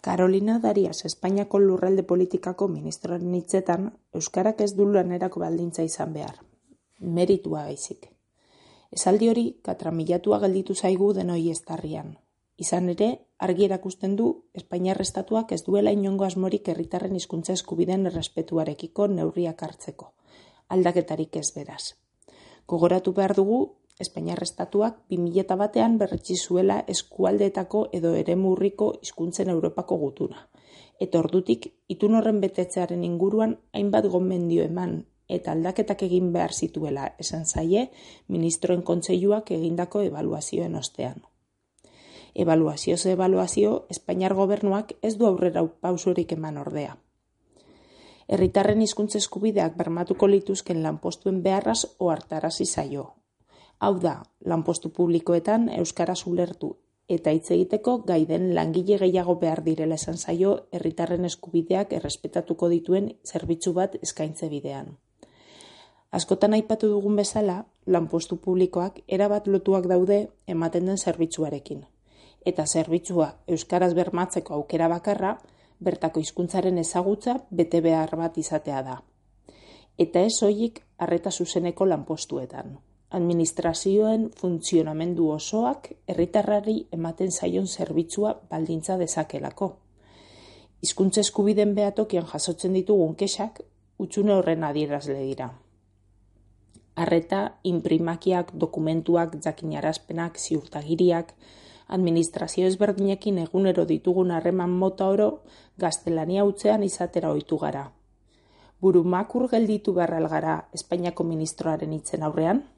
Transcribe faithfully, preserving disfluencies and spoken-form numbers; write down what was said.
Carolina Darias Espainiako lurralde politikako ministroaren hitzetan, euskarak ez du lanerako baldintza izan behar. Meritua baizik. Esaldi hori katramilatua gelditu zaigu denoi eztarrian. Izan ere, argi erakusten du Espainiar estatuak ez duela inongo asmorik herritarren hizkuntza eskubideen errespetuarekiko neurriak hartzeko. Aldaketarik ez beraz. Gogoratu behar dugu, Espainiar estatuak bi mila batean berretsi zuela eskualdeetako edo eremurriko hizkuntzen Europako gutuna. Eta ordutik, itun horren betetzearen inguruan hainbat gomendio eman eta aldaketak egin behar zituela esan zaie ministroen kontseiluak egindako ebaluazioen ostean. Ebaluazio ze ebaluazio, Espainiar gobernuak ez du aurrera pausorik eman ordea. Herritarren hizkuntza eskubideak bermatuko lituzken lanpostuen beharraz ohartarazi zaio. Hau da, lanpostu publikoetan euskaraz ulertu eta hitz egiteko gai den langile gehiago behar direla esan zaio herritarren eskubideak errespetatuko dituen zerbitzu bat eskaintze bidean. Askotan aipatu dugun bezala, lanpostu publikoak erabat lotuak daude ematen den zerbitzuarekin. Eta zerbitzua euskaraz bermatzeko aukera bakarra, bertako hizkuntzaren ezagutza bete behar bat izatea da. Eta ez soilik arreta zuzeneko lanpostuetan. Administrazioen funtzionamendu osoak herritarrari ematen zaion zerbitzua baldintza dezakelako. Hizkuntza eskubideen behatokian jasotzen ditugun kexak hutsune horren adierazle dira. Arreta, inprimakiak, dokumentuak, jakinarazpenak, ziurtagiriak, administrazio ezberdinekin egunero ditugun harreman mota oro gaztelania hutsean izatera ohitu gara. Burumakur gelditu behar al gara Espainiako ministroaren hitzen aurrean?